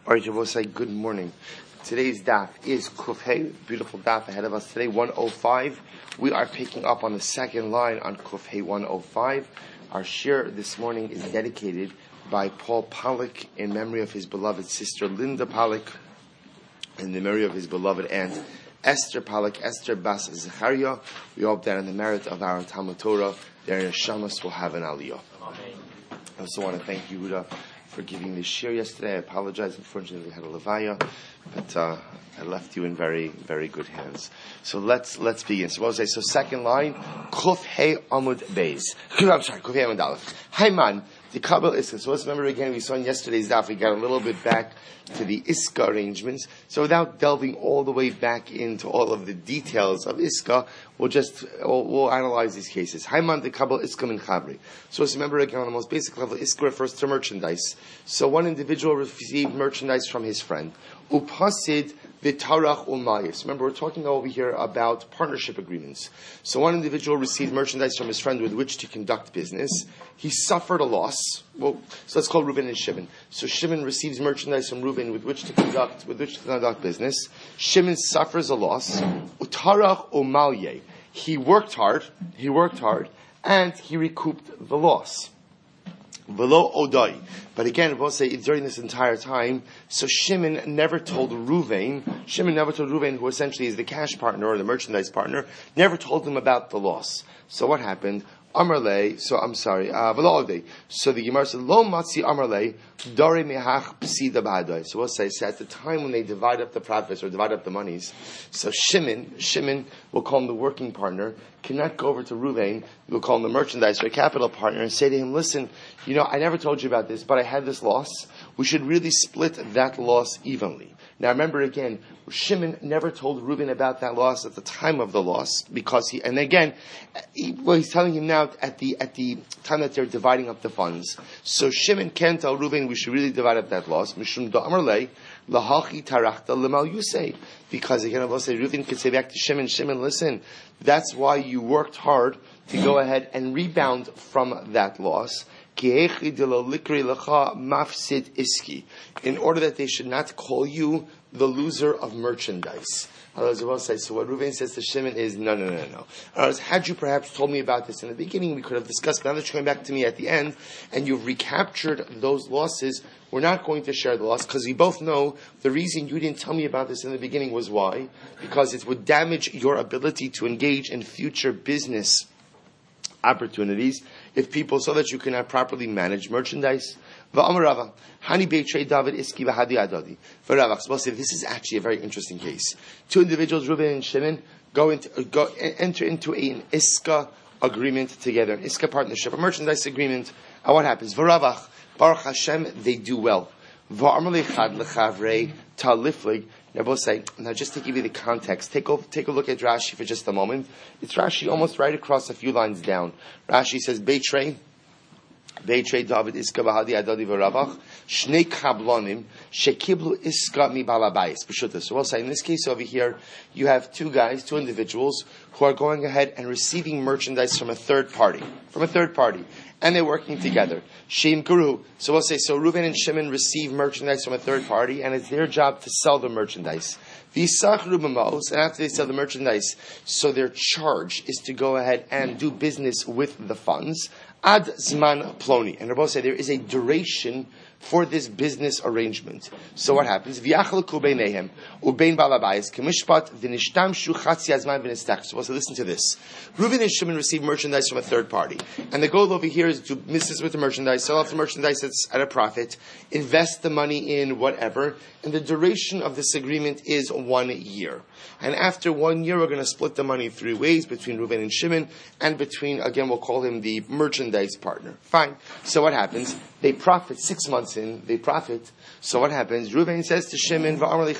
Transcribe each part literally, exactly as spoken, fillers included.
All right, Jabosai, good morning. Today's daf is Kufhei, beautiful daf ahead of us today, one oh five. We are picking up on the second line on Kufhei one oh five. Our shir this morning is dedicated by Paul Pollack in memory of his beloved sister Linda Pollack, in the memory of his beloved aunt Esther Pollack, Esther Bas Zechariah. We hope that in the merit of our Talmud Torah, their neshamas will have an aliyah. Amen. I also want to thank Yehuda for giving this shir yesterday. I apologize. Unfortunately, we had a levaya, but uh, I left you in very, very good hands. So let's let's begin. So what was I? So second line, Kuf Hey Amud Beis. I'm sorry, Kuf Hey Amud Aleph. Hayman, the Kabbalah Iska. So let's remember again. We saw in yesterday's daf. We got a little bit back to the Iska arrangements. So without delving all the way back into all of the details of Iska, we'll just we'll, we'll analyze these cases. Hayman, the Kabbalah Iska min Chavri. So let's remember again on the most basic level. Iska refers to merchandise. So one individual received merchandise from his friend. Upasid v'tarach umayis. Remember, we're talking over here about partnership agreements. So one individual received merchandise from his friend with which to conduct business. He suffered a loss. Well, so let's call Reuben and Shimon. So Shimon receives merchandise from Reuben with which to conduct with which to conduct business. Shimon suffers a loss. Utarach umalye. He worked hard. He worked hard, and he recouped the loss. Below Odai. But again, we'll say during this entire time, so Shimon never told Reuven, Shimon never told Reuven, who essentially is the cash partner or the merchandise partner, never told him about the loss. So what happened? Amarle, so I'm sorry, uh, so the Gemara said, Lo matzi Amarle, Dare mehach psida b'hadai. So we'll say, so at the time when they divide up the profits or divide up the monies, so Shimon, Shimon, we'll call him the working partner, cannot go over to Reuven, we'll call him the merchandise or capital partner, and say to him, listen, you know, I never told you about this, but I had this loss. We should really split that loss evenly. Now remember again, Shimon never told Reuben about that loss at the time of the loss, because he, and again, he, well, he's telling him now at the at the time that they're dividing up the funds. So Shimon can tell Reuben we should really divide up that loss. Mishum da'amarle lahachi tarachta lemal yusei. Because again, I will say, Reuben could say back to Shimon, Shimon, listen, that's why you worked hard to go ahead and rebound from that loss. In order that they should not call you the loser of merchandise. So what Reuven says to Shimon is, no, no, no, no. Otherwise, had you perhaps told me about this in the beginning, we could have discussed, but now that you're coming back to me at the end, and you've recaptured those losses, we're not going to share the loss, because we both know the reason you didn't tell me about this in the beginning was why? Because it would damage your ability to engage in future business opportunities if people saw that you cannot properly manage merchandise. Well, this is actually a very interesting case. Two individuals, Reuben and Shimon, go into go enter into an iska agreement together, an iska partnership, a merchandise agreement. And what happens? V'ravach, Baruch Hashem, they do well. Now, both say, now just to give you the context, take a, take a look at Rashi for just a moment. It's Rashi almost right across a few lines down. Rashi says, Beitrei, Beitrei David Iska Bahadi Adadi V'Ravach, Shnei Kablonim, Shekiblu Iska Mi Balabayis. So we'll say, in this case over here, you have two guys, two individuals, who are going ahead and receiving merchandise from a third party. From a third party. And they're working together. Shem Guru. So we'll say, so Reuben and Shimon receive merchandise from a third party, and it's their job to sell the merchandise. V'sach Rubamos, and after they sell the merchandise, so their charge is to go ahead and do business with the funds. Ad Zman Ploni. And Rabbi say there is a duration for this business arrangement. So what happens? V'yachalku beinehem ubein balabayis k'mishpat v'nishtamshu chatzi azman v'nistach. So listen to this. Reuben and Shimon receive merchandise from a third party, and the goal over here is to do business with the merchandise, sell off the merchandise that's at a profit, invest the money in whatever, and the duration of this agreement is one year. And after one year, we're going to split the money three ways between Reuben and Shimon, and between, again, we'll call him the merchandise partner. Fine. So what happens? They profit six months in, they profit. So what happens? Reuben says to Shimon,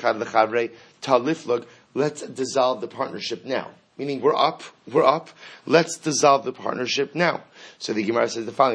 let's dissolve the partnership now. Meaning, we're up, we're up, let's dissolve the partnership now. So the Gemara says the following,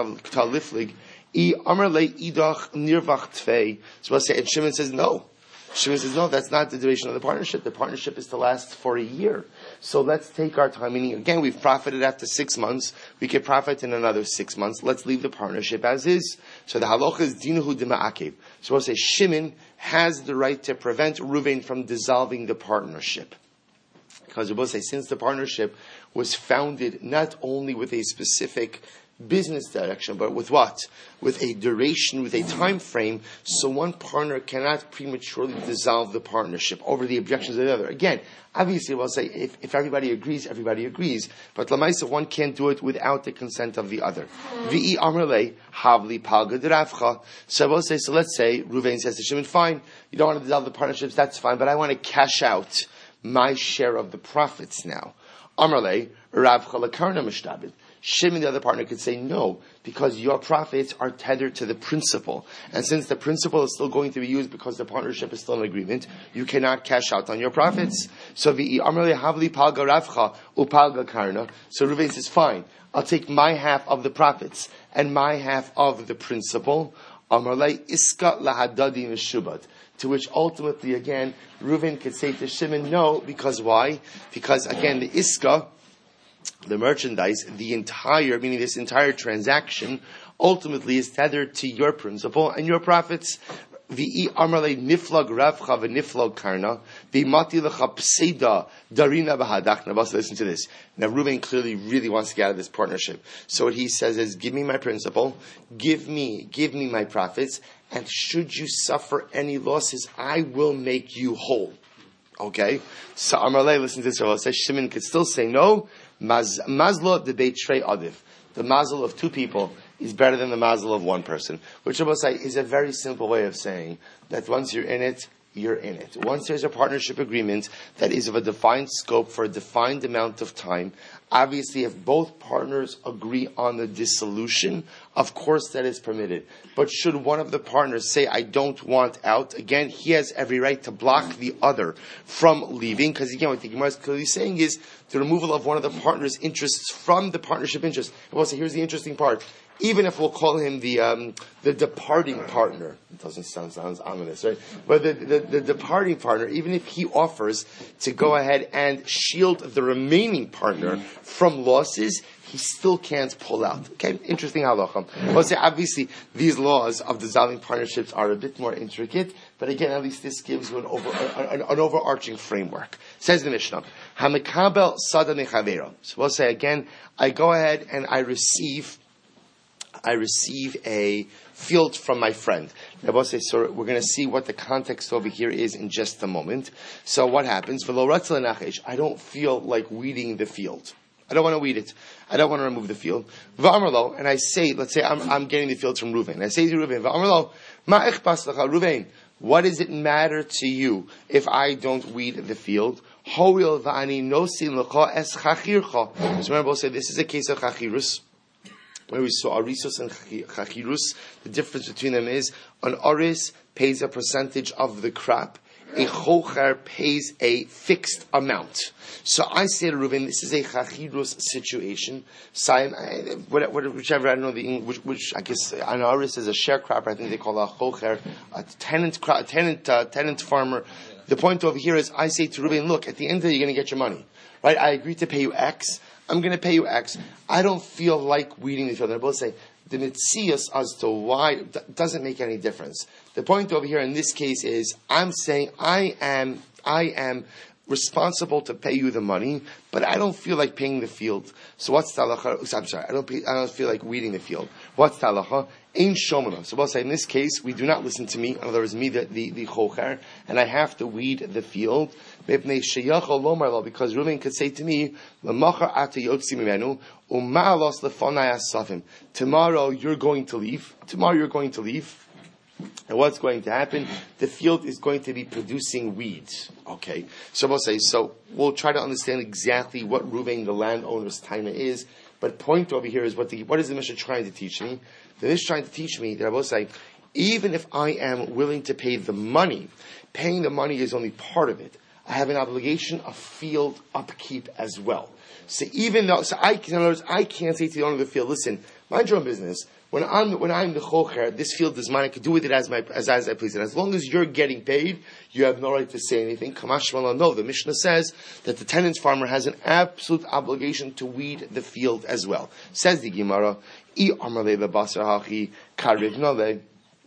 so we'll say, and Shimon says, no. Shimon says, no, that's not the duration of the partnership. The partnership is to last for a year. So let's take our time. Meaning, again, we've profited after six months. We could profit in another six months. Let's leave the partnership as is. So the halacha is dinuhu d'ma'akev. So we'll say Shimon has the right to prevent Reuven from dissolving the partnership. Because we'll say, since the partnership was founded not only with a specific business direction, but with what? With a duration, with a time frame, so one partner cannot prematurely dissolve the partnership over the objections of the other. Again, obviously we'll say, if, if everybody agrees, everybody agrees, but Lamaisa, one can't do it without the consent of the other. V'i amrle havli palga d'Ravcha. So we'll say, so let's say, Reuven says to Shimon, fine, you don't want to dissolve the partnerships, that's fine, but I want to cash out my share of the profits now. Amrle, Ravcha lakarna mishtabid. Shimon, the other partner, could say no, because your profits are tethered to the principal. And since the principal is still going to be used because the partnership is still an agreement, you cannot cash out on your profits. So V'i amrle havli palga Ravcha upalga karna. So Reuven says, fine, I'll take my half of the profits and my half of the principal. Amrle iska lahadadi mishubad. To which ultimately, again, Reuven could say to Shimon, no, because why? Because, again, the iska, the merchandise, the entire, meaning this entire transaction, ultimately is tethered to your principal and your profits. V'i amarle niflag ravcha v'niflag karna v'mati lecha pseida darina b'hadachna. Listen to this. Now Reuven clearly really wants to get out of this partnership. So what he says is, give me my principal, give me, give me my profits, and should you suffer any losses, I will make you whole. Okay? So amarle, listen to this. So says Shimon could still say no. Maz, mazlo de beit shrei adiv. The mazel of two people is better than the mazel of one person. Which I will say is a very simple way of saying that once you're in it, you're in it. Once there's a partnership agreement that is of a defined scope for a defined amount of time, obviously if both partners agree on the dissolution, of course that is permitted. But should one of the partners say, I don't want out, again, he has every right to block the other from leaving, because again, what the Gemara is clearly saying is the removal of one of the partner's interests from the partnership interest. And we'll say, here's the interesting part. Even if we'll call him the um, the departing partner, it doesn't sound sounds ominous, right? But the, the, the departing partner, even if he offers to go ahead and shield the remaining partner from losses, he still can't pull out. Okay, interesting halacha. Well, say obviously these laws of dissolving partnerships are a bit more intricate, but again, at least this gives you an over an, an overarching framework. Says the Mishnah, Hamikabel sada mechavero. So we'll say again, I go ahead and I receive. I receive a field from my friend. Now, we'll say, so we're going to see what the context over here is in just a moment. So what happens? I don't feel like weeding the field. I don't want to weed it. I don't want to remove the field. And I say, let's say I'm, I'm getting the field from Reuven. I say to Reuven, Reuven, what does it matter to you if I don't weed the field? So remember, we'll say this is a case of chachirus. Where we saw arisos and chachirus, the difference between them is an aris pays a percentage of the crop, a chocher pays a fixed amount. So I say to Reuven, this is a chachirus situation. So whichever I don't know the English, which, which I guess an aris is a sharecropper. I think they call a chocher a tenant, a tenant, uh, tenant farmer. The point over here is I say to Reuven, look, at the end of the day, you're going to get your money, right? I agree to pay you X. I'm going to pay you X. I don't feel like weeding the field. They're both saying the mitzias as to why doesn't make any difference. The point over here in this case is I'm saying I am I am responsible to pay you the money, but I don't feel like paying the field. So what's talacha? I'm sorry, I don't pay, I don't feel like weeding the field. What's talacha? Ain't shomana. So we'll say in this case we do not listen to me. In other words, me the the, the chocher, and I have to weed the field. Because Reuven could say to me, tomorrow you're going to leave. Tomorrow you're going to leave. And what's going to happen? The field is going to be producing weeds. Okay. So we'll say, so we'll try to understand exactly what Reuven, the landowner's time is. But point over here is what the, what is the Mishnah trying to teach me? The Mishnah is trying to teach me that I will say, even if I am willing to pay the money, paying the money is only part of it. I have an obligation of field upkeep as well. So even though, so I, in other words, I can't say to the owner of the field, listen, mind your own business. when I'm when I'm the chocher, this field is mine. I can do with it as my as, as I please. And as long as you're getting paid, you have no right to say anything. Kamash Shmuel, no. The Mishnah says that the tenant farmer has an absolute obligation to weed the field as well. Says the Gemara, I amarle lebasar hachi karivnale.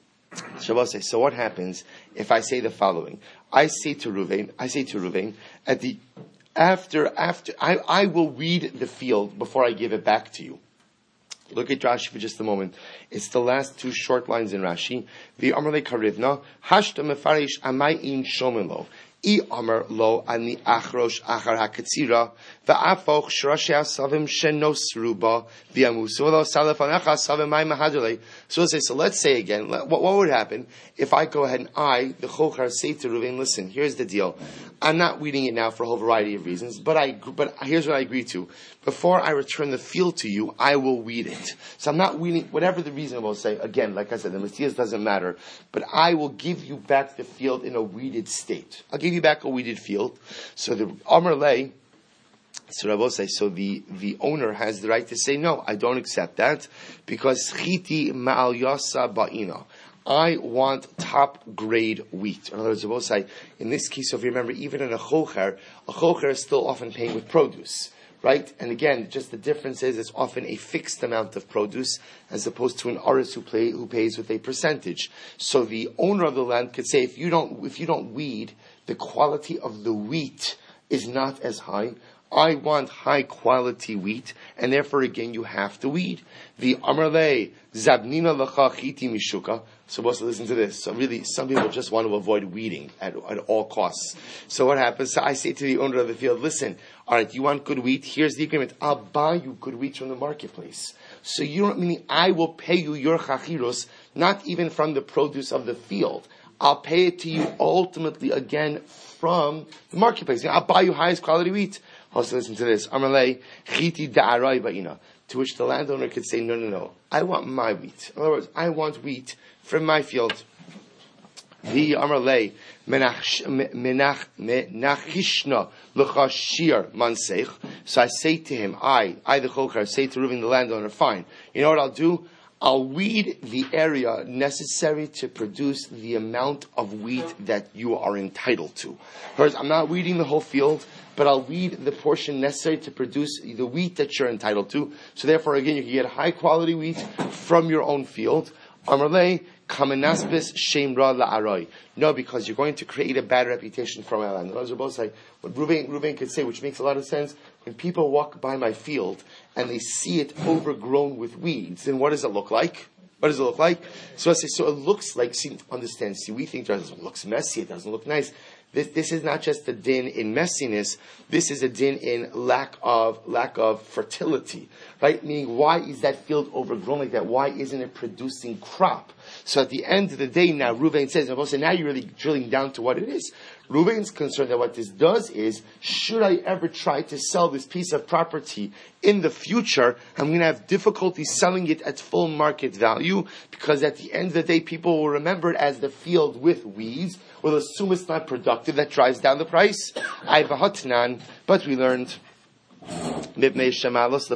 Shabbos. So what happens if I say the following? I say to Ruvain, I say to Ruvain, at the after after I, I will weed the field before I give it back to you. Look at Rashi for just a moment. It's the last two short lines in Rashi. The Amarle Karivna, Hashta Mefarish Amayin Shomelo. I Amar Lo Ani Achrosh Achar HaKatzira, Va'afoch Shrashi Asavim Shenos Ruba, V'amusulo Salafanecha Savim Mai Mahadule. So let's say, so let's say again, what, what would happen if I go ahead and I, the Chochar, say to Ruvain, listen, here's the deal. I'm not weeding it now for a whole variety of reasons, but I, but here's what I agree to. Before I return the field to you, I will weed it. So I'm not weeding, whatever the reason I will say, again, like I said, the Messias doesn't matter, but I will give you back the field in a weeded state. I'll give you back a weeded field. So the Amar Lei, so Rabbi say, so the, the owner has the right to say, no, I don't accept that, because chiti ma'al yasa ba'ina. I want top grade wheat. In other words, Rabbi say, in this case, if you remember, even in a chocher, a chocher is still often paying with produce. Right? And again, just the difference is it's often a fixed amount of produce as opposed to an aris who, play, who pays with a percentage. So the owner of the land could say, if you don't, if you don't weed, the quality of the wheat is not as high. I want high quality wheat, and therefore again you have to weed. The Amarle Zabnina Lacha Chiti Mishuka. Supposed to listen to this. So really, some people just want to avoid weeding at, at all costs. So what happens? So I say to the owner of the field, listen, all right, you want good wheat? Here's the agreement. I'll buy you good wheat from the marketplace. So you don't mean I will pay you your chachiros, not even from the produce of the field. I'll pay it to you ultimately again from the marketplace. I'll buy you highest quality wheat. Also listen to this. Amalei chiti da'arai ba'ina. To which the landowner could say, no, no, no. I want my wheat. In other words, I want wheat from my field. The Amarlei menachishna l'chashir manseich. So I say to him, I, I the choker, say to Reuven the landowner, fine. You know what I'll do? I'll weed the area necessary to produce the amount of wheat that you are entitled to. Whereas I'm not weeding the whole field, but I'll weed the portion necessary to produce the wheat that you're entitled to. So therefore, again, you can get high quality wheat from your own field. Amarlei kamenaspis shemra la'aroi. No, because you're going to create a bad reputation for my land. Those are both like what Reuven, Reuven could say, which makes a lot of sense. When people walk by my field and they see it overgrown with weeds, then what does it look like? What does it look like? So I say, so it looks like, see, understand, see, we think it looks messy, it doesn't look nice. This, this is not just a din in messiness. This is a din in lack of lack of fertility, right? Meaning, why is that field overgrown like that? Why isn't it producing crop? So at the end of the day, now Reuven says, now you're really drilling down to what it is. Reuven's concerned that what this does is, should I ever try to sell this piece of property in the future, I'm going to have difficulty selling it at full market value, because at the end of the day, people will remember it as the field with weeds, will assume it's not productive, that drives down the price. I have a hotnan, but we learned Rabbi say,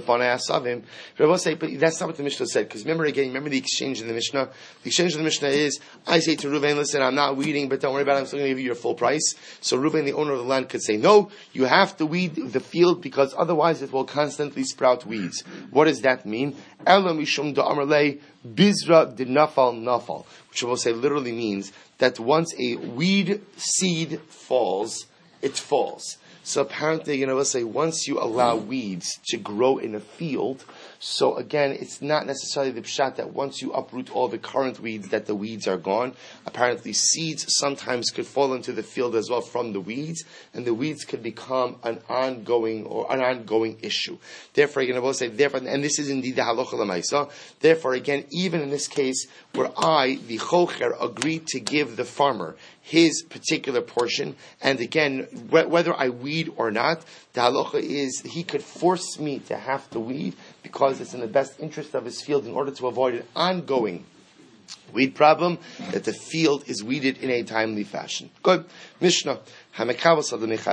but that's not what the Mishnah said. Because remember again, remember the exchange in the Mishnah? The exchange in the Mishnah is, I say to Reuven, listen, I'm not weeding, but don't worry about it, I'm still going to give you your full price. So Reuven, the owner of the land, could say, no, you have to weed the field because otherwise it will constantly sprout weeds. What does that mean? Ela mishum da'amarlei bizra dinafal nafal. Which will say literally means that once a weed seed falls, it falls. So apparently, you know, let's say once you allow weeds to grow in a field, so again, it's not necessarily the pshat that once you uproot all the current weeds that the weeds are gone. Apparently seeds sometimes could fall into the field as well from the weeds, and the weeds could become an ongoing or an ongoing issue. Therefore, you know, we'll say, therefore, and this is indeed the halacha l'maisa. Therefore, again, even in this case where I, the chocher, agreed to give the farmer his particular portion, and again, wh- whether I weed or not, the halacha is he could force me to have to weed because it's in the best interest of his field in order to avoid an ongoing weed problem, that the field is weeded in a timely fashion. Good. Mishnah. This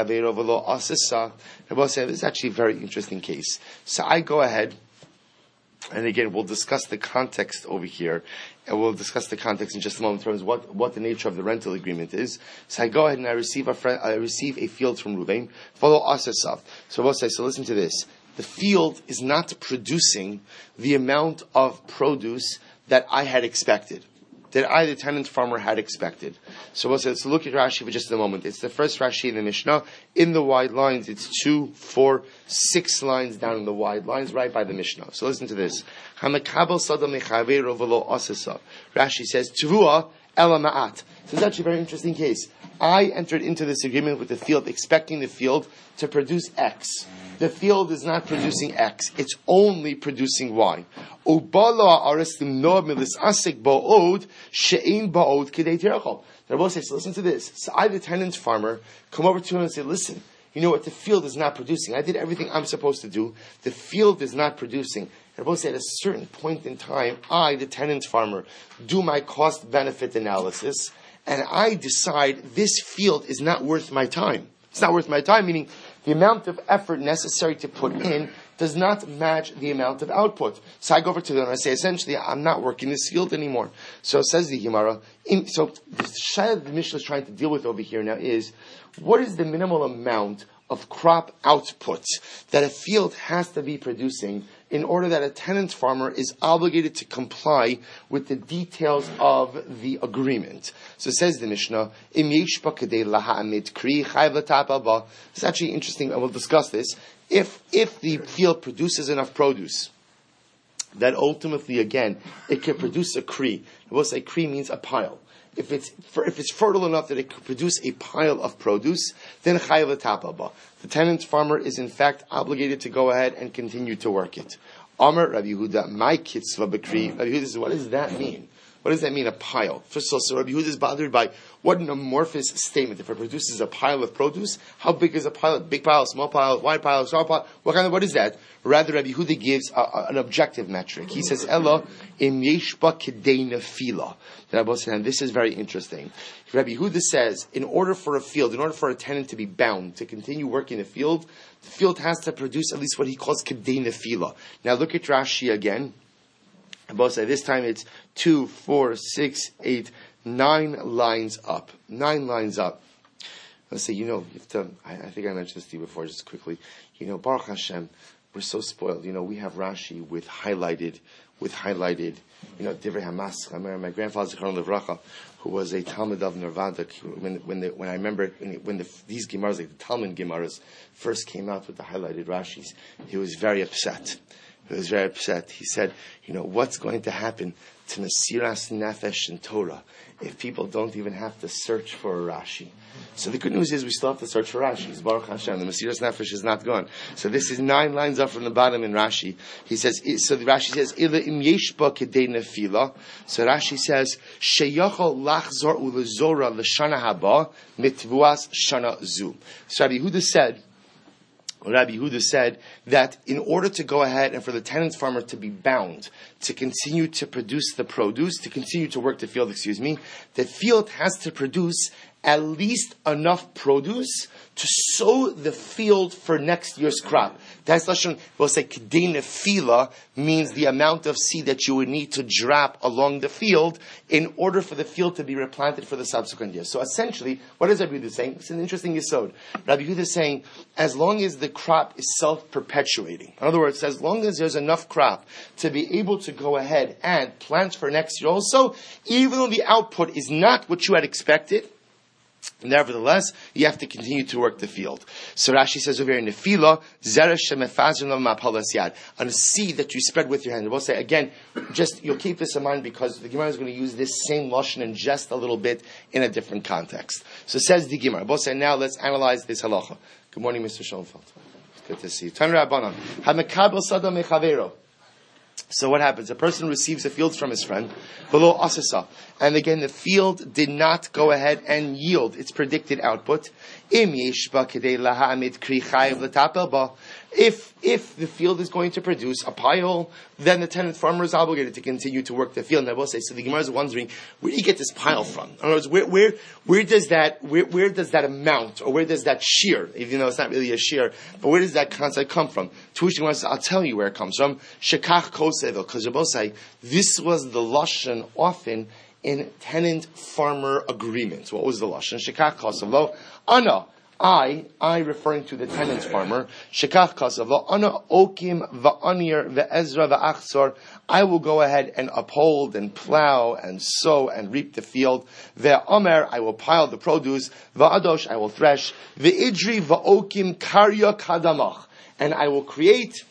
is actually a very interesting case. So I go ahead And again, we'll discuss the context over here, and we'll discuss the context in just a moment in terms of what, what the nature of the rental agreement is. So I go ahead and I receive a friend, I receive a field from Ruvain. Follow Asasav. So we'll say, so listen to this. The field is not producing the amount of produce that I had expected, that I, the tenant farmer, had expected. So we'll say, let's look at Rashi for just a moment. It's the first Rashi in the Mishnah. In the wide lines, it's two, four, six lines down in the wide lines, right by the Mishnah. So listen to this. Rashi says, Tvua ela ma'at. So it's actually a very interesting case. I entered into this agreement with the field, expecting the field to produce X. The field is not producing X. It's only producing Y. So listen to this. So I, the tenant farmer, come over to him and say, listen, you know what, the field is not producing. I did everything I'm supposed to do. The field is not producing. And Rabbi said, at a certain point in time, I, the tenant farmer, do my cost-benefit analysis, and I decide this field is not worth my time. It's not worth my time, meaning the amount of effort necessary to put in does not match the amount of output. So I go over to them and I say, essentially, I'm not working this field anymore. So it says the Gemara. In, so the shayla the Mishnah is trying to deal with over here now is, what is the minimal amount of crop output that a field has to be producing in order that a tenant farmer is obligated to comply with the details of the agreement? So it says the Mishnah, it's actually interesting, and we'll discuss this. If if the field produces enough produce, that ultimately, again, it can produce a kri. We'll say kri means a pile. If it's if it's fertile enough that it could produce a pile of produce, then chayav l'tapaba. The tenant farmer is in fact obligated to go ahead and continue to work it. Amar Rabbi Yehuda, my kitzva b'kri. Rabbi Yehuda says, what does that mean? What does that mean, a pile? First of all, so Rabbi Yehuda is bothered by what an amorphous statement. If it produces a pile of produce, how big is a pile? Big pile, small pile, wide pile, small pile. What kind of, what is that? Rather, Rabbi Yehuda gives a, a, an objective metric. He says, Ella im yeshba kedei nefila. And this is very interesting. Rabbi Yehuda says, in order for a field, in order for a tenant to be bound, to continue working the field, the field has to produce at least what he calls kedei nefila. Now look at Rashi again. Both say this time it's two, four, six, eight, nine lines up. Nine lines up. Let's say, you know, you have to, I, I think I mentioned this to you before, just quickly. You know, Baruch Hashem, we're so spoiled. You know, we have Rashi with highlighted, with highlighted, you know, Divrei Hamas. I remember my grandfather, Zichron Levracha, who was a Talmud of Nirvana. When, when, the, when I remember, when the, these Gemaras, like the Talmud Gemaras, first came out with the highlighted Rashis, he was very upset. He was very upset. He said, you know, what's going to happen to Mesiras Nefesh and Torah if people don't even have to search for a Rashi? So the good news is we still have to search for Rashi. Baruch Hashem, the Mesiras Nefesh is not gone. So this is nine lines up from the bottom in Rashi. He says, so the Rashi says, Ila im yeshba kedei nefila. So Rashi says, Sheyachol lachzor ulezora l'shana haba mitvuas shana zu. So Rabbi Yehuda said, Rabbi Yehuda said that in order to go ahead and for the tenant farmer to be bound to continue to produce the produce, to continue to work the field, excuse me, the field has to produce at least enough produce to sow the field for next year's crop. That's Lashon, we'll say, Kedei Nefila means the amount of seed that you would need to drop along the field in order for the field to be replanted for the subsequent year. So essentially, what is Rabbi Yehuda saying? It's an interesting yesod. Rabbi Yehuda is saying, as long as the crop is self-perpetuating, in other words, as long as there's enough crop to be able to go ahead and plant for next year also, even though the output is not what you had expected, nevertheless, you have to continue to work the field. So Rashi says over here, Nefila, Zeresh Shemefazim Mapalas Yad, on a seed that you spread with your hand. We'll say, again, just, you'll keep this in mind because the Gemara is going to use this same Lashon in just a little bit in a different context. So it says the Gemara. We'll say, now let's analyze this halacha. Good morning, Mister Schoenfeld. It's good to see you. Tan Rabbanan. HaMekabel Sada Mechavero. So what happens? A person receives a field from his friend, below asasa, and again the field did not go ahead and yield its predicted output. Im yeshba kedei lahamid kri chayav l'tapel ba. If if the field is going to produce a pile, then the tenant farmer is obligated to continue to work the field. And I will say, so the Gemara is wondering, where do you get this pile from? In other words, where where where does that where where does that amount, or where does that shear, even though it's not really a shear, but where does that concept come from? Tuition says, I'll tell you where it comes from. Shekach kosevel, because I will say, this was the lashon often in tenant-farmer agreements. What was the lashon? Shekach kosevel, ana. I, I referring to the tenant farmer, Shekach Kasava, Ana Okim Va'anir Ve'ezra Va'achzor, I will go ahead and uphold and plow and sow and reap the field. Ve'omer, I will pile the produce. Va'adosh, I will thresh. Ve'idri Va'okim Karya Kadamach, and I will create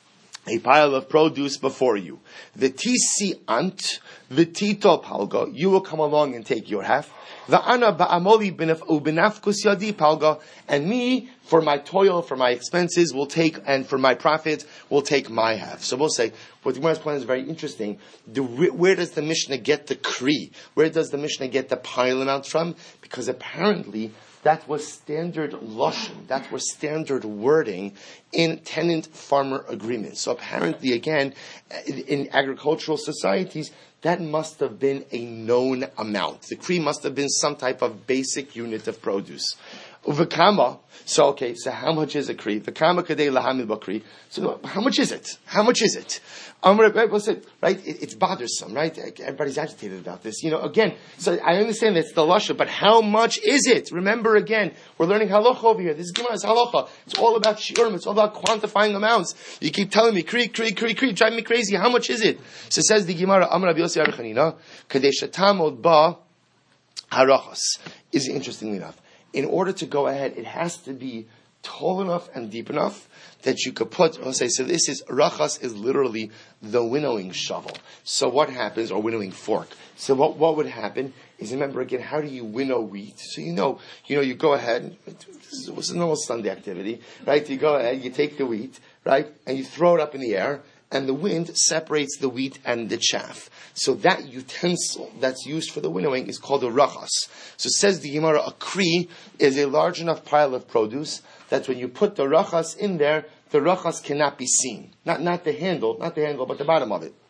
a pile of produce before you. V'tisi ant, v'tito palga, you will come along and take your half. Va'ana ba'amoli ubinafkus yadi palga, and me, for my toil, for my expenses, will take, and for my profit, will take my half. So we'll say, what the Gemara's point is very interesting. The, where does the Mishnah get the kri? Where does the Mishnah get the pile amount from? Because apparently, that was standard lashon, that was standard wording in tenant-farmer agreements. So apparently, again, in, in agricultural societies, that must have been a known amount. The kri must have been some type of basic unit of produce. Uvekama, so okay, so how much is a kri? Vekama kadei lahamid bakri. So how much is it? How much is it? Um, what's it? Right? It, it's bothersome, right? Everybody's agitated about this. You know, again, so I understand that's the lashon, but how much is it? Remember again, we're learning halacha over here. This is Gemara's halacha. It's all about shiurim. It's all about quantifying amounts. You keep telling me, kri, kri, kri, kri, driving me crazy. How much is it? So it says the Gemara, Amar Rabbi Yossi Archanina, kadei shatamod ba harachas. Is interestingly enough. In order to go ahead, it has to be tall enough and deep enough that you could put, I'll say, so this is, rachas is literally the winnowing shovel. So what happens, or winnowing fork. So what, what would happen is, remember again, how do you winnow wheat? So you know, you know, you go ahead, this is a normal Sunday activity, right? You go ahead, you take the wheat, right? And you throw it up in the air, and the wind separates the wheat and the chaff. So that utensil that's used for the winnowing is called a rachas. So it says the Gemara, a kri is a large enough pile of produce that when you put the rachas in there, the rachas cannot be seen. Not not the handle, not the handle, but the bottom of it.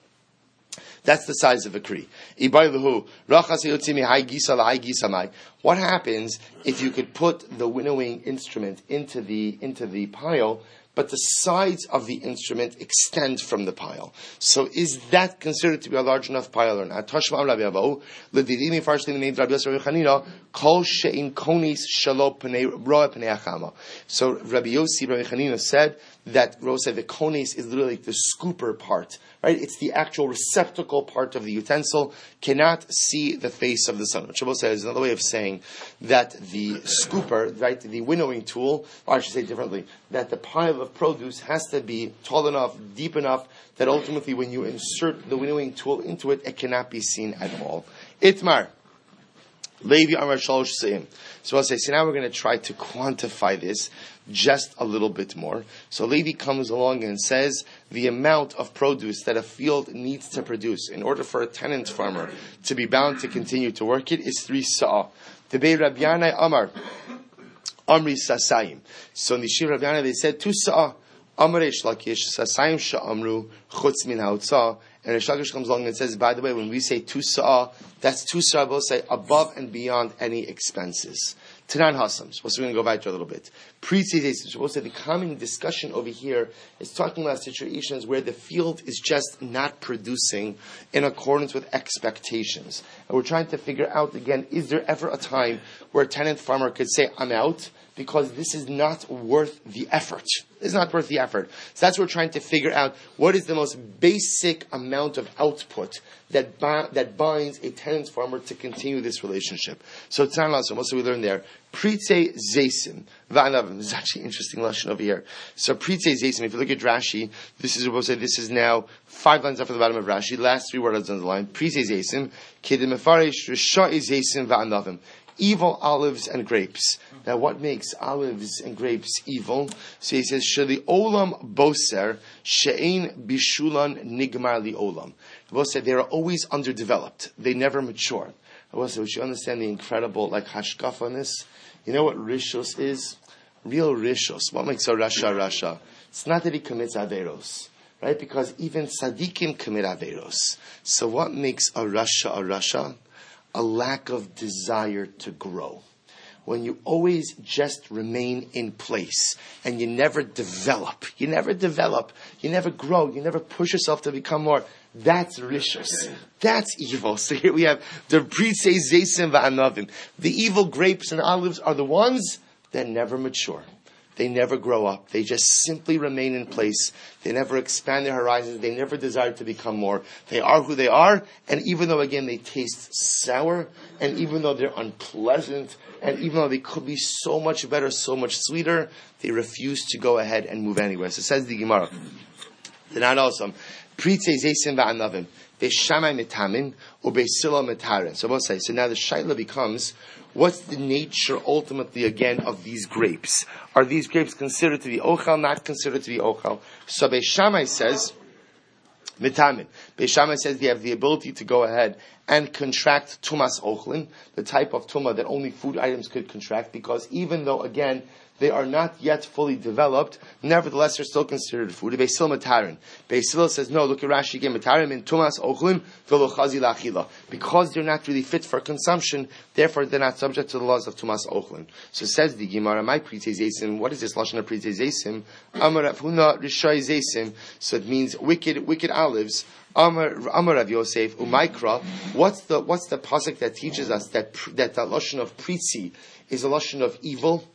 That's the size of a kri. What happens if you could put the winnowing instrument into the into the pile, but the sides of the instrument extend from the pile? So is that considered to be a large enough pile or not? So Rabbi Yossi, Rabbi Chanina said that Rosa the konis is literally the scooper part, right? It's the actual receptacle part of the utensil, cannot see the face of the sun. What Shabbos says is another way of saying that the scooper, right, the winnowing tool, or I should say differently, that the pile of produce has to be tall enough, deep enough, that ultimately when you insert the winnowing tool into it, it cannot be seen at all. Itmar. Levi Amar Shalosh Seim. So I'll say, so now we're going to try to quantify this just a little bit more. So Levi comes along and says the amount of produce that a field needs to produce in order for a tenant farmer to be bound to continue to work it is three sa'ah. Tebei Rabbi Yanai Amar Amri Sasayim. So in the Shiv Rabbi Yanai they said two sa'ah. Amar Reish Lakish Sasayim Sha'amru Chutz Min Ha'utzah. And Reish Lakish comes along and says, by the way, when we say two sa'ah, that's two sa'ah, we'll say above and beyond any expenses. Tanan Hassam. So we're going to go back to a little bit. Pre-season, we'll say the common discussion over here is talking about situations where the field is just not producing in accordance with expectations. And we're trying to figure out, again, is there ever a time where a tenant farmer could say, I'm out, because this is not worth the effort. It's not worth the effort. So that's what we're trying to figure out. What is the most basic amount of output that bi- that binds a tenant farmer to continue this relationship? So Tzan Lasom, what do we learn there? Pritze Zaysim. Va'anavim. This is actually interesting lesson over here. So Pritze Zaysim, if you look at Rashi, this is, we'll say, this is now five lines after the bottom of Rashi. Last three words on the line. Pritze Zaysim. Kedem Mefarish Rishai Zaysim Va'anavim. Evil olives and grapes. Now, what makes olives and grapes evil? So he says, "Sheli olam boser she'ein bishulan nigmar li olam." We'll say they are always underdeveloped; they never mature. I will say we should understand the incredible, like hashkaf on this. You know what rishus is? real rishos. What makes a rasha rasha? It's not that he commits averos, right? Because even tzaddikim commit averos. So what makes a rasha a rasha? A lack of desire to grow. When you always just remain in place and you never develop, you never develop, you never grow, you never push yourself to become more. That's rishos. That's evil. So here we have the pritze zeisim va'anavim. The evil grapes and olives are the ones that never mature. They never grow up. They just simply remain in place. They never expand their horizons. They never desire to become more. They are who they are. And even though, again, they taste sour, and even though they're unpleasant, and even though they could be so much better, so much sweeter, they refuse to go ahead and move anywhere. So it says the Gemara. They're not awesome. Pritze zeisim va'anavim. Beishamai metamin, or beisila metaren. So we'll say, so now the shaila becomes, what's the nature ultimately again of these grapes? Are these grapes considered to be ochel, not considered to be ochel? So Beis Shammai says, metamin. Beis Shammai says they have the ability to go ahead and contract tumas ochlin, the type of tuma that only food items could contract, because even though, again, they are not yet fully developed, nevertheless they're still considered food. Beis Hillel matarin. Beis Hillel says, no, look at Rashi again, matarin in tumas ochlim v'lo chazi la'achila. Because they're not really fit for consumption, therefore they're not subject to the laws of tumas ochlim. So says the Gemara, my pritze zeisim, what is this lashon of pritze zeisim? Amar Rav Huna rishay zeisim. So it means wicked, wicked olives. Amar Amar Rav Yosef umaykra. What's the what's the pasuk that teaches us that that the lashon of pritzi is a lashon of evil?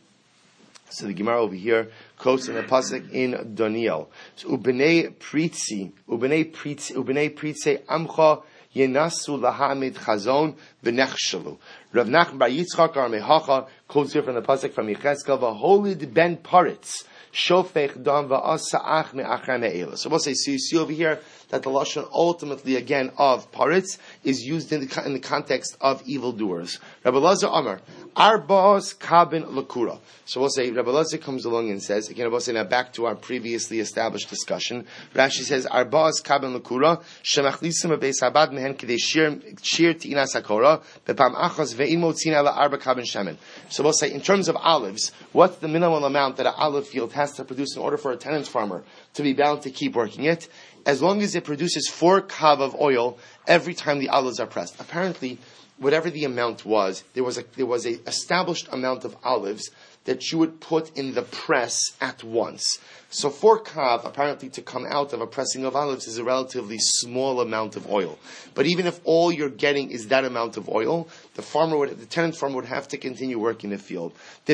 So the Gemara over here quotes in the pasuk in Daniel. So ubnei pritzi, ubnei pritzi, ubnei pritzi amcha yenasu lahamid chazon v'nechshalu. Rav Nachman bar Yitzchak Ar Mehacha quotes here from the pasuk from Yechezkel v'holid ben paritz shofech dam v'asa'ach me'achar me'ela. So we'll say, so you see over here that the lashon ultimately again of paritz is used in the in the context of evildoers. Rabbi Lazar Amar arba'os kabin lakura. So we'll say Rabbi Lazar comes along and says again. We'll say now back to our previously established discussion. Rashi says arba'os kabin lakura shemachlisim beis habad mehen kedei shir shir tina sakora bepam achas ve'imo tzina la arba kabin shemen. So we'll say in terms of olives, what's the minimum amount that an olive field has to produce in order for a tenant farmer to be bound to keep working it? As long as it produces four kav of oil every time the olives are pressed. Apparently, whatever the amount was, there was a there was a established amount of olives that you would put in the press at once. So four kav, apparently, to come out of a pressing of olives is a relatively small amount of oil. But even if all you're getting is that amount of oil, the farmer would, the tenant farmer would have to continue working the field.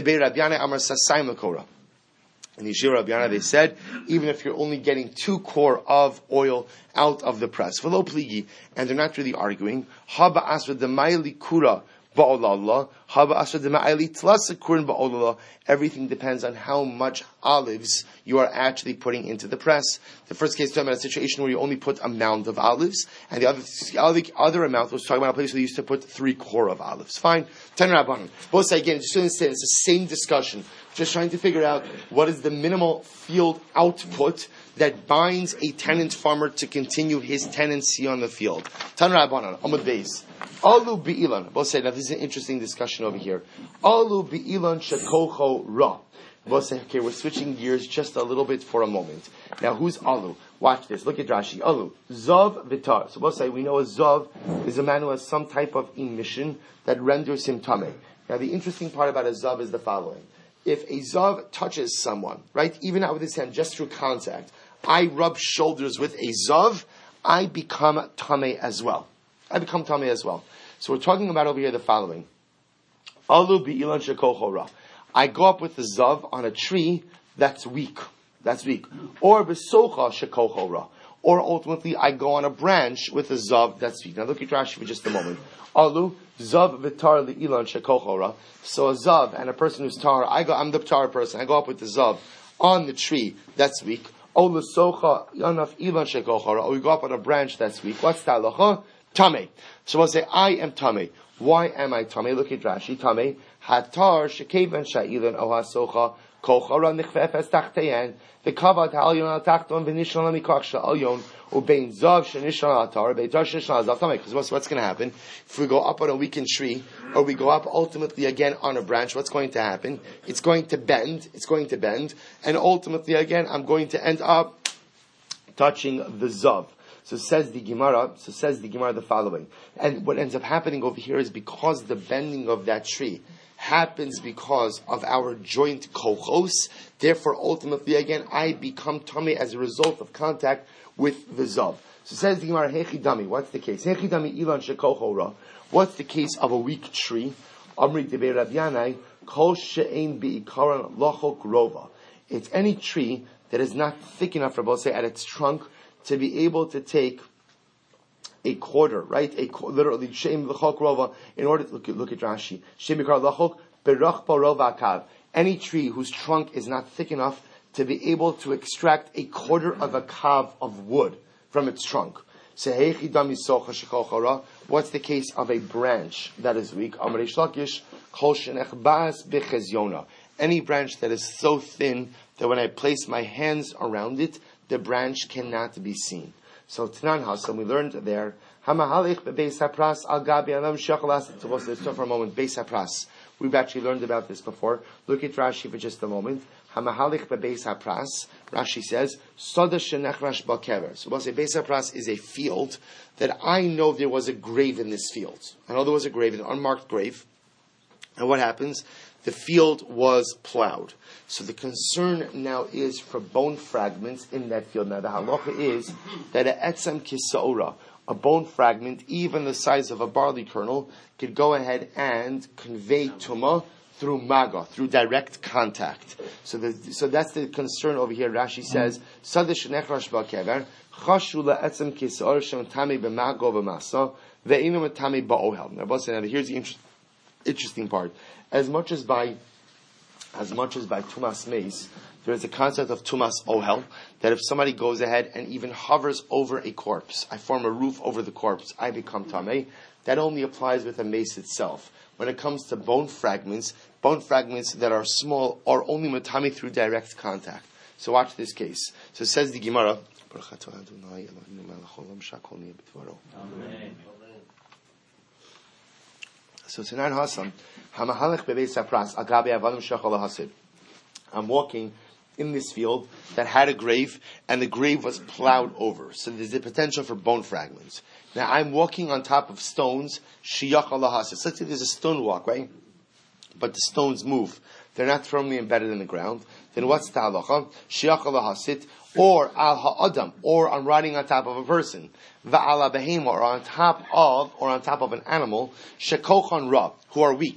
In Yeshua Rabbi Yana, they said, even if you're only getting two core of oil out of the press, v'lo pligi, and they're not really arguing, haba asra d'mayli kura ba'olallah, haba asra d'mayli tlasa kurin ba'olallah. Everything depends on how much olives you are actually putting into the press. The first case was talking about a situation where you only put a mound of olives, and the other the other amount was talking about a place where you used to put three core of olives. Fine. Ten rabbanim. Both say again, just to understand, it's the same discussion. Just trying to figure out what is the minimal field output that binds a tenant farmer to continue his tenancy on the field. Tan Rabbanan, Amud Beis. Alu bi'ilan. We'll say, now this is an interesting discussion over here. Alu bi'ilan shekocho ra. We'll say, okay, we're switching gears just a little bit for a moment. Now, who's Alu? Watch this. Look at Rashi. Alu. Zav vitar. So we'll say, we know a Zav is a man who has some type of emission that renders him tameh. Now, the interesting part about a Zav is the following. If a Zav touches someone, right, even out with his hand, just through contact, I rub shoulders with a Zav, I become Tameh as well. I become Tameh as well. So we're talking about over here the following. Alu bi'ilan shekocho ra. I go up with the Zav on a tree that's weak. That's weak. Or besocha shekocho ra. Or ultimately, I go on a branch with a Zav that's weak. Now look at Rashi for just a moment. Alu, Zav vitar li'ilan shekocho ra. So a Zav and a person who's tar, I go, I'm the tar person, I go up with the Zav on the tree that's weak. Or we go up on a branch that's weak. What's the halacha? Tame. So we'll say, I am Tame. Why am I Tame? Look at Rashi. Tame. Hatar shekevan sha'ilan ohasocha kochara nichvefes tachteyen. The kavad ha'alyon al tachton v'nishon amikach sha'alyon ubein zav shenishon atar beitar shenishon azav Tame. Because what's, what's going to happen? If we go up on a weakened tree, or we go up ultimately again on a branch, what's going to happen? It's going to bend. It's going to bend. And ultimately again, I'm going to end up touching the zav. So says the Gemara, so says the Gemara the following. And what ends up happening over here is because the bending of that tree happens because of our joint kochos, therefore ultimately again I become tummy as a result of contact with the zav. So says the Gemara, Hechi dami, what's the case? Hechi dami ilan shekochora. What's the case of a weak tree? Amri debe Rav Yanai, kol she'ein bi'ikaran lochok rova. It's any tree that is not thick enough, Rabbi say, at its trunk to be able to take a quarter, right? A literally shem l'chok rova. In order to look at look at Rashi, shem b'kar l'chok berach rova kav. Any tree whose trunk is not thick enough to be able to extract a quarter of a kav of wood from its trunk. What's the case of a branch that is weak? Any branch that is so thin that when I place my hands around it, the branch cannot be seen. So Tanan Hasan, we learned there. Hamahalich bebeis hapras al gabi alam shachalas. Let's stop for a moment. Beis hapras. We've actually learned about this before. Look at Rashi for just a moment. Hamahalich bebeis hapras. Rashi says soda shenechrash bakever. So we'll say beis hapras is a field that I know there was a grave in this field. I know there was a grave, an unmarked grave. And what happens? The field was plowed. So the concern now is for bone fragments in that field. Now the halacha is that a etzem kisaura, a bone fragment, even the size of a barley kernel, could go ahead and convey tumah through maga, through direct contact. So the, so that's the concern over here. Rashi says, Sadish nechrash ba'kever, chashu la'etzem kisaura shem tami b'maga v'masa, ve'inu matami ba'ohel. Now, now here's the inter- interesting part. As much as by, as much as by tumas meis, there is a concept of tumas ohel, that if somebody goes ahead and even hovers over a corpse, I form a roof over the corpse, I become tamei. That only applies with a mace itself. When it comes to bone fragments, bone fragments that are small are only matami through direct contact. So watch this case. So it says the Gemara. Amen. So Tanan Hasan, Hamahalech bebeis hapras agabe avalim shachal hasid. I'm walking in this field that had a grave, and the grave was plowed over. So there's the potential for bone fragments. Now I'm walking on top of stones, shiyachal hasid. So let's say there's a stone walk, right? But the stones move. They're not firmly embedded in the ground. Then what's the halacha? Shiyachal hasid, or al ha'adam, or I'm riding on top of a person. Va'ala behema, or on top of, or on top of an animal, shekochan ra, who are weak.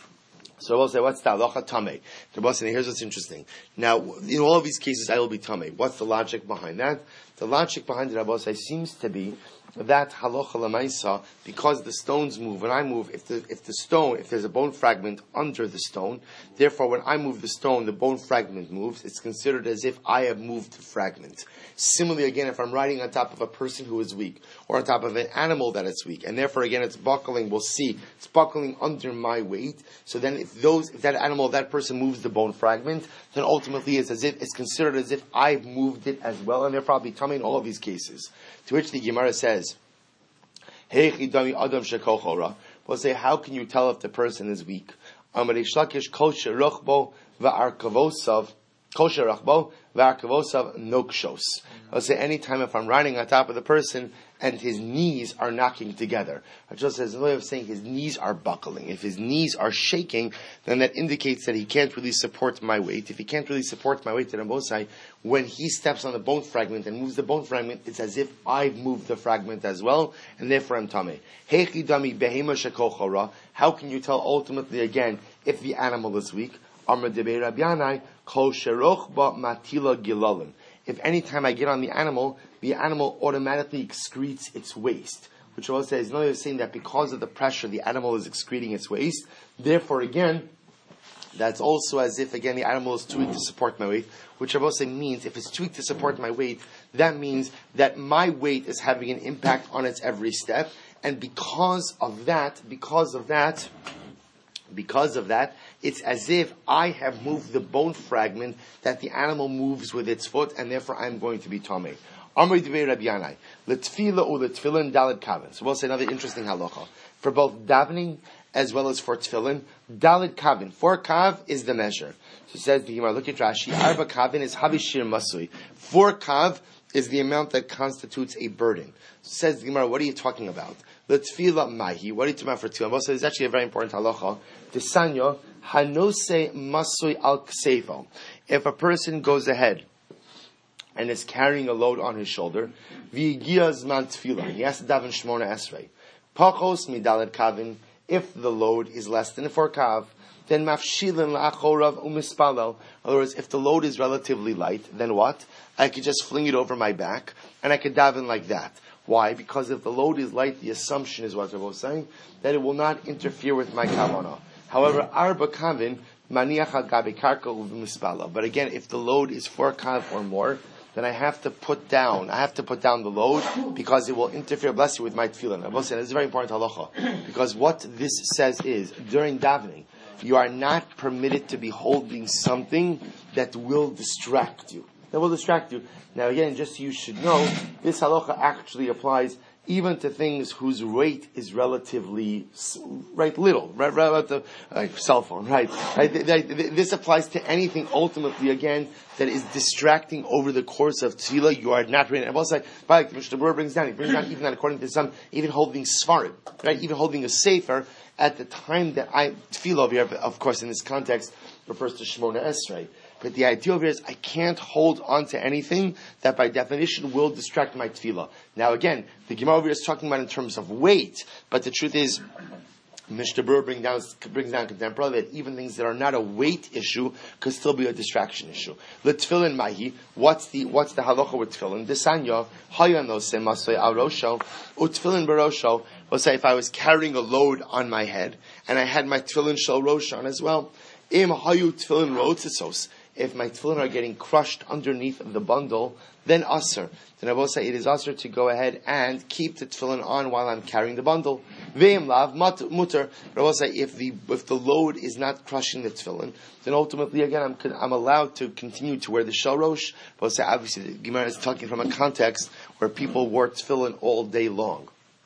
So we'll say, what's the halacha? Tameh. Here's what's interesting. Now, in all of these cases, I will be tameh. What's the logic behind that? The logic behind it, Rabbi say, seems to be that halacha lemaisa, because the stones move, when I move, if the if the stone, if there's a bone fragment under the stone, therefore when I move the stone, the bone fragment moves, it's considered as if I have moved the fragment. Similarly, again, if I'm riding on top of a person who is weak, or on top of an animal that is weak, and therefore again it's buckling, we'll see, it's buckling under my weight, so then if those, if that animal, that person moves the bone fragment, then ultimately it's as if, it's considered as if I've moved it as well, and therefore I'll be coming in all of these cases. To which the Gemara says, Heichi dami adam shekochora. We'll say, how can you tell if the person is weak? Amarei shlakish kol sheruchbo va'arkavosav, kol sheruchbo va'arkavosav nokshos. I'll say, anytime if I'm riding on top of the person and his knees are knocking together. I just says, the way of saying his knees are buckling. If his knees are shaking, then that indicates that he can't really support my weight. If he can't really support my weight, then Rabosai, when he steps on the bone fragment and moves the bone fragment, it's as if I've moved the fragment as well, and therefore I'm tameh. Heichi dami behema shekochora. How can you tell ultimately again if the animal is weak? Amar debei Rabbi Yanai, kol sheroch ba matila gilalim. If any time I get on the animal, the animal automatically excretes its waste. Which also says, no, you're saying that because of the pressure, the animal is excreting its waste. Therefore, again, that's also as if, again, the animal is too weak to support my weight. Which also means, if it's too weak to support my weight, that means that my weight is having an impact on its every step. And because of that, because of that, because of that, it's as if I have moved the bone fragment that the animal moves with its foot, and therefore I'm going to be tamei. Amri Dvei Rabbi Yanai, l'tfila u l'tfilin daled kavin. So we'll say another interesting halacha. For both davening as well as for tefillin, daled kavin. Four kav is the measure. So it says the Gemara, look at Rashi, arba kavin is havishir masui. Four kav is the amount that constitutes a burden. So says the Gemara, what are you talking about? L'tfila mahi. What are you talking about for tefillin? Well, so it's actually a very important halacha. Tisanyo hanose masui al kseifo. If a person goes ahead and is carrying a load on his shoulder, v'yigiyah zman tefillah, he has to daven shmona esrei. Pachos midaled kavin. If the load is less than four kav, then mafshilin la'achorav umispalel. In other words, if the load is relatively light, then what? I could just fling it over my back, and I could daven like that. Why? Because if the load is light, the assumption is what Rabbi was saying, that it will not interfere with my kavanah. However, arba kavin, maniach al gabi karka u'mispalel. But again, if the load is four kav or more, then I have to put down, I have to put down the load because it will interfere, bless you, with my tefillin. I will say, this is a very important halacha. Because what this says is, during davening, you are not permitted to be holding something that will distract you. That will distract you. Now again, just so you should know, this halacha actually applies even to things whose weight is relatively, right, little, right, right about the like cell phone, right? right? This applies to anything ultimately, again, that is distracting over the course of tefillah. You are not ready. I've also said, like the Mishnah brings down, he brings down even that according to some, even holding svarim, right? Even holding a sefer at the time that I tefillah over here, of course, in this context, refers to Shemona Esrei. But the idea of it is I can't hold on to anything that by definition will distract my tefillah. Now again, the Gemara over here is talking about in terms of weight, but the truth is, Mishnah Berurah brings down, brings down contemporarily that even things that are not a weight issue could still be a distraction issue. The tefillin mahi, what's the, what's the halacha with tefillin? Desanya, hayanose masay arosho, utfillin barosho. Let's say if I was carrying a load on my head, and I had my tefillin shel rosh on as well, im hayu tefillin rotisos. If my tefillin are getting crushed underneath the bundle, then asr. Then I will say it is asr to go ahead and keep the tefillin on while I'm carrying the bundle. Ve'im lav mutter. But I will say if the if the load is not crushing the tefillin, then ultimately again I'm I'm allowed to continue to wear the shalosh. But I will say obviously the Gemara is talking from a context where people wore tefillin all day long.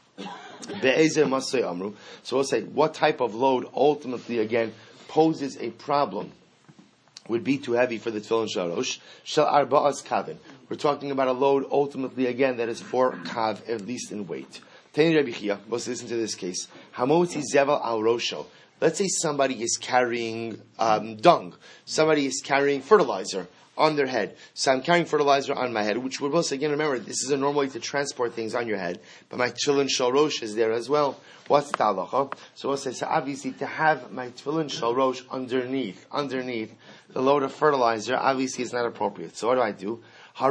Be'ezer masay amru. So we'll say what type of load ultimately again poses a problem would be too heavy for the tefillin shalosh. Shel arba'as kavin. We're talking about a load ultimately again that is four kav at least in weight. Tani Rabbi Chia, let's listen to this case. Hamotzi zevel al rosho. Let's say somebody is carrying um, dung. Somebody is carrying fertilizer on their head. So I'm carrying fertilizer on my head, which would also, again, remember, this is a normal way to transport things on your head, but my tefillin shalosh is there as well. What's the halacha? So we'll say, so obviously to have my tefillin shalosh underneath, underneath the load of fertilizer, obviously is not appropriate. So what do I do? So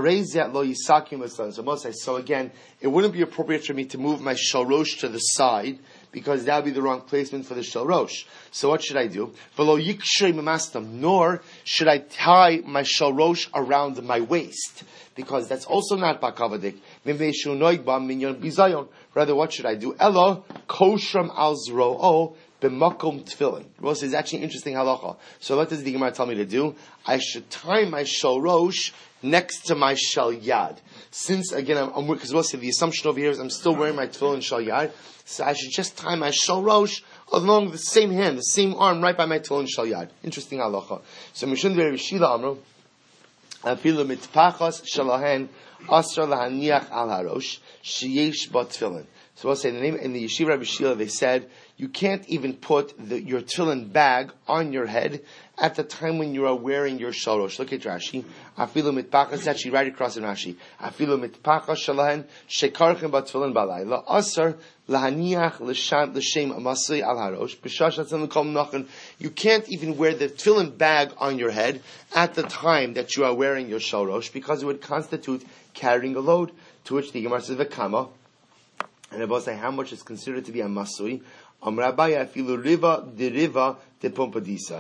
we'll say, so again, it wouldn't be appropriate for me to move my shalosh to the side, because that would be the wrong placement for the shalosh. So what should I do? Nor should I tie my shalosh around my waist, because that's also not bakavadik. Rather, what should I do? Elo koshram al zroo b'makom tefillin. Well, this is actually an interesting halacha. So what does the Gemara tell me to do? I should tie my shalosh next to my shal yad. Since again, I'm because we'll see the assumption over here is I'm still wearing my tefillin shal yad, so I should just tie my shalosh along the same hand, the same arm, right by my tefillin shal yad. Interesting halacha. So Mishun Rabbi Shila Amru, afilu mitpachas shalahen asra lahaniach al harosh sheyesh bat tefillin. So we'll say in the name in the Yeshiva Rabbi Shila they said you can't even put the, your tefillin bag on your head at the time when you are wearing your shalosh. Look at Rashi. Afilu mitpachas. It's actually right across in Rashi. Afilu mitpachas shalahen shekarchem bat tefillin balayla asar lahaniach l'shem amasei al harosh b'shash atzem l'kol nachon. You can't even wear the tefillin bag on your head at the time that you are wearing your shalosh because it would constitute carrying a load. To which the Gemara says v'kama, and about say how much is considered to be a masui. Am Rabbi afilu riva de riva de pompadisa.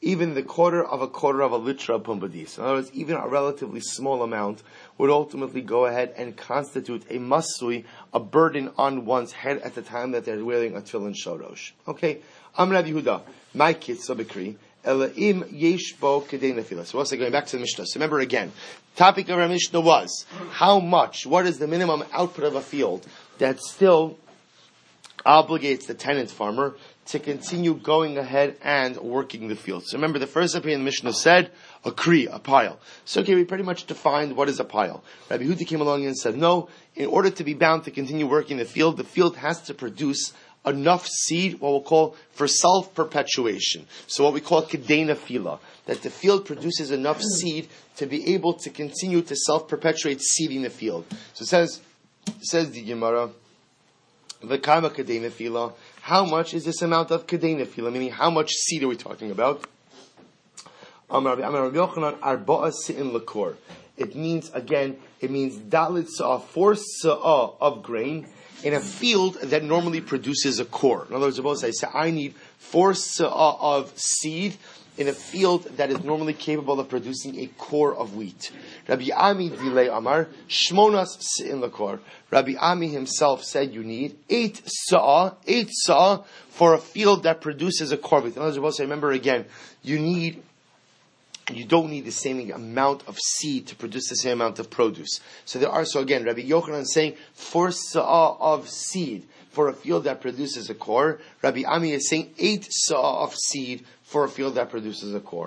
even the quarter of a quarter of a litra of pumbedis. In other words, even a relatively small amount would ultimately go ahead and constitute a masui, a burden on one's head at the time that they're wearing a tefillin shorosh. Okay, Am Rabbi Yehuda, my kids sabikri. Elaim yesh bo kedei nefila. So also going back to the Mishnah. So remember again, topic of our Mishnah was how much, what is the minimum output of a field that still obligates the tenant farmer to continue going ahead and working the field. So remember, the first opinion the Mishnah said, a kri, a pile. So okay, we pretty much defined what is a pile. Rabbi Yehuda came along and said, no, in order to be bound to continue working the field, the field has to produce enough seed, what we'll call, for self-perpetuation. So what we call kedei nefila, that the field produces enough seed to be able to continue to self-perpetuate seeding the field. So it says, it says the Gemara, v'kama kedei nefila, how much is this amount of kedei nefila, meaning how much seed are we talking about? It means, again, it means dalit sa'ah, four sa'ah of grain, in a field that normally produces a core. In other words, suppose I say I need four sa'ah of seed in a field that is normally capable of producing a core of wheat. Rabbi Ami Dilei Amar, Shmonas Se'in Lakor. Rabbi Ami himself said you need eight sa'ah, eight sa'ah for a field that produces a core of wheat. In other words, remember again, you need You don't need the same amount of seed to produce the same amount of produce. So there are, so again, Rabbi Yochanan is saying four sa'ah of seed for a field that produces a core. Rabbi Ami is saying eight sa'ah of seed for a field that produces a core.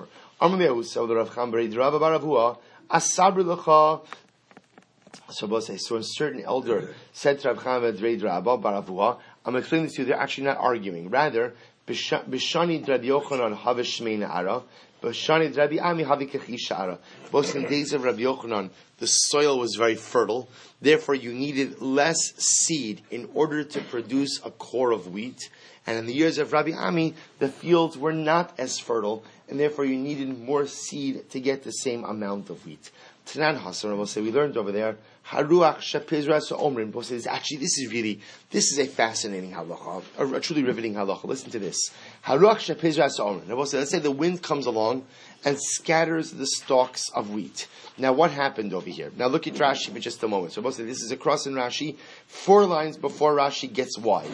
So a certain elder said to Rav Chama Drei Rabba Baravua, I'm explaining this to you, they're actually not arguing. Rather, Bishani Rabbi Yochanan Havish Shmeina Ara, Bishani Rabbi Ami Havikachisha Ara. Both in the days of Rabbi Yochanan, the soil was very fertile. Therefore, you needed less seed in order to produce a core of wheat. And in the years of Rabbi Ami, the fields were not as fertile, and therefore you needed more seed to get the same amount of wheat. Tanan Hasan will say, we learned over there, Haruach Shapizras Omrim. Will say, actually, this is really, this is a fascinating halacha, a, a truly riveting halacha. Listen to this. Haruach Shapizras Omrim. Will say, let's say the wind comes along and scatters the stalks of wheat. Now, what happened over here? Now, look at Rashi for just a moment. So, we'll say, this is a cross in Rashi, four lines before Rashi gets wide.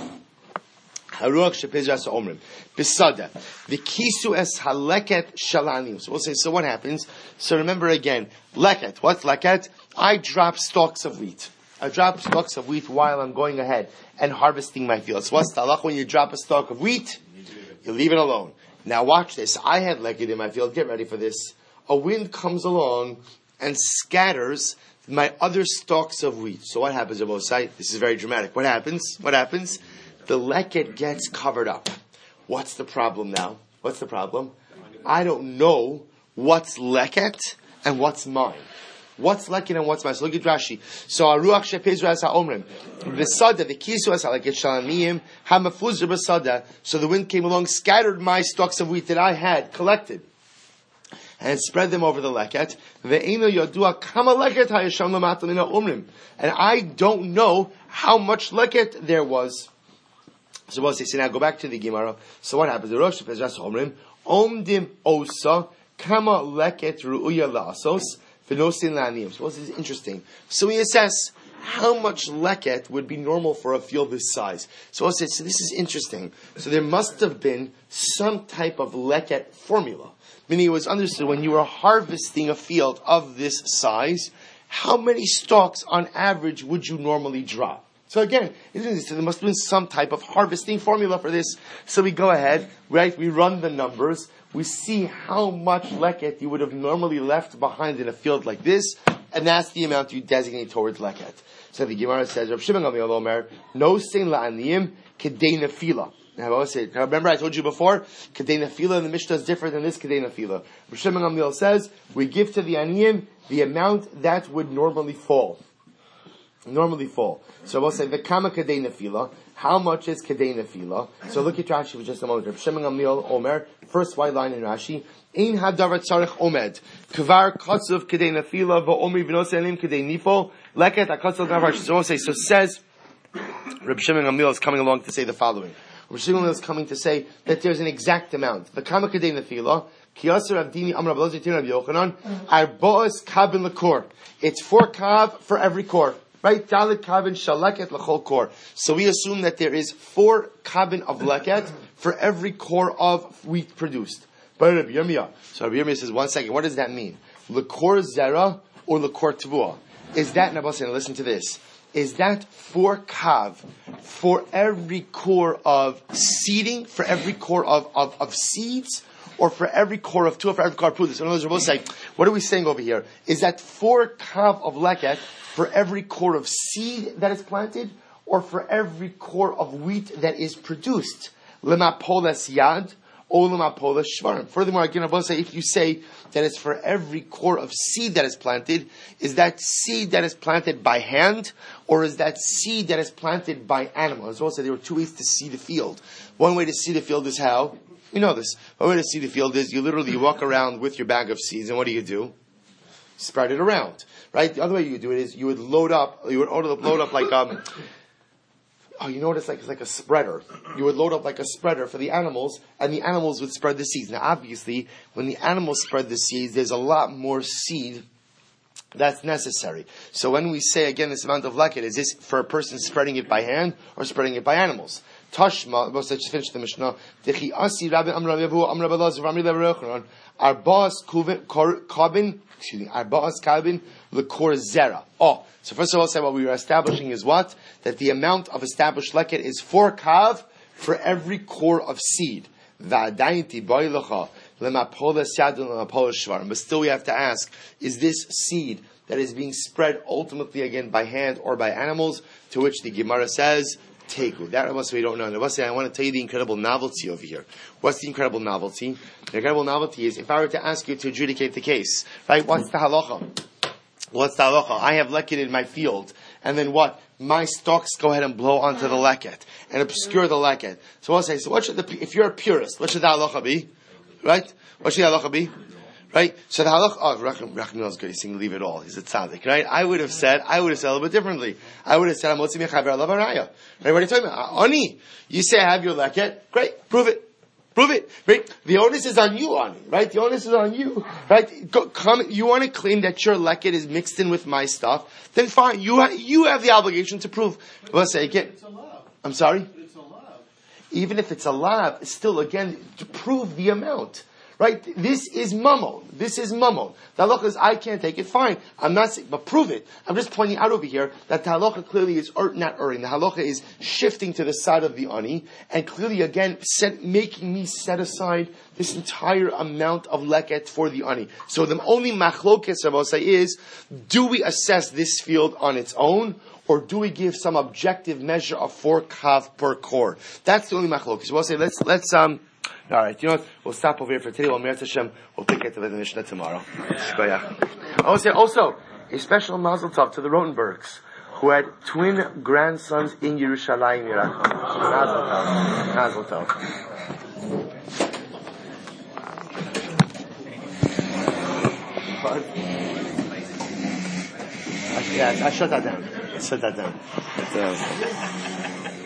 Haruach shepizras omrim besada v'kisu es haleket shalanim. So we'll say, so what happens? So remember again, leket. What's leket? I drop stalks of wheat. I drop stalks of wheat while I'm going ahead and harvesting my fields. What's the halach when you drop a stalk of wheat? You leave it alone. Now watch this. I had leket in my field. Get ready for this. A wind comes along and scatters my other stalks of wheat. So what happens, Abosai? This is very dramatic. What happens? What happens? The leket gets covered up. What's the problem now? What's the problem? I don't know what's leket and what's mine. What's leket and what's mine? So look at Rashi. So aruach shepizras haomrim v'sada v'kisu es haleket shalamiyim hamafuzir b'sada. So the wind came along, scattered my stalks of wheat that I had collected, and spread them over the leket. Ve'eno yodua kama leket hayasham l'matam mina omrim. And I don't know how much leket there was. So we'll say, so now go back to the Gemara. So what happens? The Rosh Hashanah Omrim, Omdim Osa, Kama Leket Ru'uya La'asos, V'nosin La'aniyim. So this is interesting. So we assess how much leket would be normal for a field this size. So we'll say, so this is interesting. So there must have been some type of leket formula. Meaning it was understood when you were harvesting a field of this size, how many stalks on average would you normally drop? So again, so there must have been some type of harvesting formula for this. So we go ahead, right? We run the numbers. We see how much leket you would have normally left behind in a field like this, and that's the amount you designate towards leket. So the Gemara says, Rav Shimon Gamliel Omer, no sein la'aniyim kedei nefila. Now I say, remember I told you before, kedei nefila in the Mishnah is different than this kedei nefila. Rav Shimon Gamliel says, we give to the aniyim the amount that would normally fall. Normally fall. So we'll say the kama kedei nefila. How much is kedei nefila? So look at Rashi for just a moment. Rav Shimon Gamliel Omer, first white line in Rashi. Ein hadavar tzarich omed. Kvar kotzuv kedei nefila va'omri v'nosei elim kedei nifo. Leket hakotzuv davar. So we'll say, so says Rav Shimon Gamliel is coming along to say the following. Rosh Shimon is coming to say that there's an exact amount. The Kama Kadei Nefila, Kiyasar Avdini Amr Abelazar Tir Rabbi Yochanan, Arba'as Kabin Lakor. It's four kav for every core. Right? Dalit Kabin Shaleket Lachol Kor. So we assume that there is four kabin of leket for every core of wheat produced. But Rabbi Yirmiyah. So Rabbi Yirmiyah says, one second, what does that mean? Lakor Zera or Lakor Tvua? Is that, Nabasan, listen to this. Is that four kav for every core of seeding, for every core of, of, of seeds, or for every core of two, for every core of prudence? In other words, we're both saying, what are we saying over here? Is that four kav of leket for every core of seed that is planted, or for every core of wheat that is produced? Lema poles yad, or lema poles shvarim. Furthermore, again, I will say, if you say that it's for every core of seed that is planted, is that seed that is planted by hand, or is that seed that is planted by animals? Also, there were two ways to see the field. One way to see the field is how? You know this. One way to see the field is you literally walk around with your bag of seeds, and what do you do? Spread it around, right? The other way you do it is you would load up, you would load up like um, oh, you know what it's like? It's like a spreader. You would load up like a spreader for the animals, and the animals would spread the seeds. Now, obviously, when the animals spread the seeds, there's a lot more seed that's necessary. So when we say again this amount of leket, is this for a person spreading it by hand or spreading it by animals? Tashma, let's just finish the Mishnah. Dechi asi rabbi amra yavu amra balaz ramri leverochron. Arba'as kabin, excuse me, arba'as kabin lekor zera. Oh, so first of all, say what we were establishing is what? That the amount of established leket is four kav for every core of seed. Va'adainti boilecha lemapola sadun lemapola shvarim. But still, we have to ask: is this seed that is being spread ultimately again by hand or by animals? To which the Gemara says, Tegu. That was we don't know. I want to tell you the incredible novelty over here. What's the incredible novelty? The incredible novelty is if I were to ask you to adjudicate the case, right? What's the halacha? What's the halacha? I have leket in my field, and then what? My stalks go ahead and blow onto the leket and obscure the leket. So I'll say, so what should the, if you're a purist, what should the halacha be? Right? What should the halacha be? Right? So the halach, oh, Rachmil is good. He's saying leave it all. He's a tzaddik, right? I would have said, I would have said a little bit differently. I would have said, Amotzi mechaber alav araya. Right? What are you talking about? Ani. You say I have your leket. Great. Prove it. Prove it. Right? The onus is on you, Ani. Right? The onus is on you. Right? Go, come, you want to claim that your leket is mixed in with my stuff? Then fine. You, ha- you have the obligation to prove. Let's say again. It's a lav. I'm sorry? It's a lav. Even if it's a lav, still again, to prove the amount. Right? This is mammon. This is mammon. The halacha is, I can't take it. Fine. I'm not saying, but prove it. I'm just pointing out over here that the halacha clearly is ur, not erring. The halacha is shifting to the side of the ani, and clearly again, set, making me set aside this entire amount of leket for the ani. So the only machlokes of Osai is, do we assess this field on its own, or do we give some objective measure of four kav per core? That's the only machlokes. We'll say, let's, let's, um, all right, you know what? We'll stop over here for today. We'll Meretz Hashem. We'll pick it to the Mishnah tomorrow. I will say also a special mazel tov to the Rotenbergs, who had twin grandsons in Yerushalayim. Mazel tov. Mazel tov. I, yeah, I shut that down. I shut that down. But, uh,